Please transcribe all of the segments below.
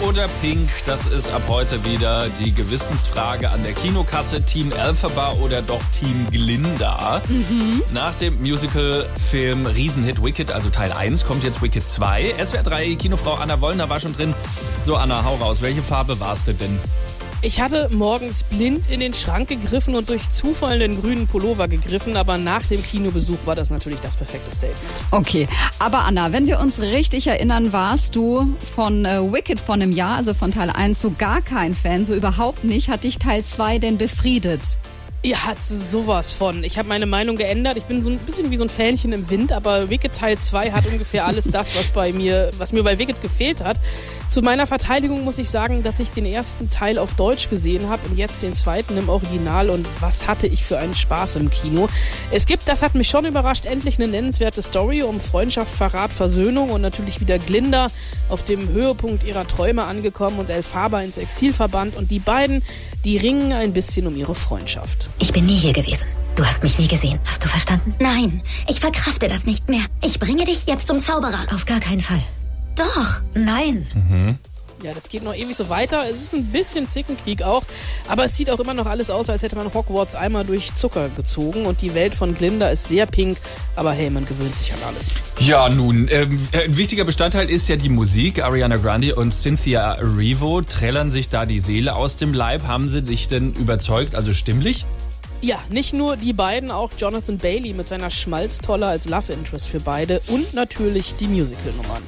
oder Pink? Das ist ab heute wieder die Gewissensfrage an der Kinokasse. Team Elphaba oder doch Team Glinda? Nach dem Musical-Film Riesenhit Wicked, also Teil 1, kommt jetzt Wicked 2. SWR 3 Kinofrau Anna Wollner war schon drin. So, Anna, hau raus. Welche Farbe warst du denn? Ich hatte morgens blind in den Schrank gegriffen und durch Zufall in den grünen Pullover gegriffen, aber nach dem Kinobesuch war das natürlich das perfekte Statement. Okay, aber Anna, wenn wir uns richtig erinnern, warst du von Wicked von einem Jahr, also von Teil 1, so gar kein Fan, so überhaupt nicht. Hat dich Teil 2 denn befriedet? Ja, sowas von. Ich habe meine Meinung geändert. Ich bin so ein bisschen wie so ein Fähnchen im Wind, aber Wicked Teil 2 hat ungefähr alles das, was mir bei Wicked gefehlt hat. Zu meiner Verteidigung muss ich sagen, dass ich den ersten Teil auf Deutsch gesehen habe und jetzt den zweiten im Original, und was hatte ich für einen Spaß im Kino. Es gibt, das hat mich schon überrascht, endlich eine nennenswerte Story um Freundschaft, Verrat, Versöhnung und natürlich wieder Glinda auf dem Höhepunkt ihrer Träume angekommen und Elphaba ins Exil verbannt, und die beiden, die ringen ein bisschen um ihre Freundschaft. Ich bin nie hier gewesen. Du hast mich nie gesehen. Hast du verstanden? Nein, ich verkrafte das nicht mehr. Ich bringe dich jetzt zum Zauberer. Auf gar keinen Fall. Doch, nein. Ja, das geht noch ewig so weiter. Es ist ein bisschen Zickenkrieg auch, aber es sieht auch immer noch alles aus, als hätte man Hogwarts einmal durch Zucker gezogen, und die Welt von Glinda ist sehr pink, aber hey, man gewöhnt sich an alles. Ja, nun, ein wichtiger Bestandteil ist ja die Musik. Ariana Grande und Cynthia Erivo trällern sich da die Seele aus dem Leib. Haben sie dich denn überzeugt, also stimmlich? Ja, nicht nur die beiden, auch Jonathan Bailey mit seiner Schmalztolle als Love Interest für beide und natürlich die Musical-Nummern.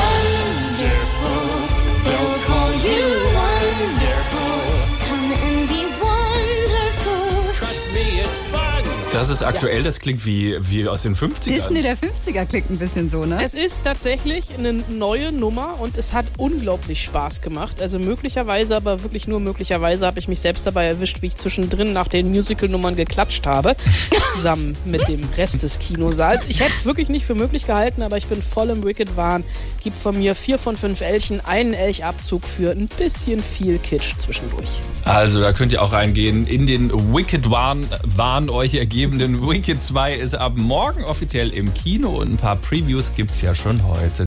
Das ist aktuell, das klingt wie aus den 50ern. Disney der 50er klingt ein bisschen so, ne? Es ist tatsächlich eine neue Nummer und es hat unglaublich Spaß gemacht. Also möglicherweise, aber wirklich nur möglicherweise, habe ich mich selbst dabei erwischt, wie ich zwischendrin nach den Musical-Nummern geklatscht habe, zusammen mit dem Rest des Kinosaals. Ich hätte es wirklich nicht für möglich gehalten, aber ich bin voll im Wicked-Wahn. Gibt von mir 4 von 5 Elchen, einen Elchabzug für ein bisschen viel Kitsch zwischendurch. Also da könnt ihr auch reingehen in den Wicked-Wahn euch ergebenden Wicked 2 ist ab morgen offiziell im Kino und ein paar Previews gibt's ja schon heute.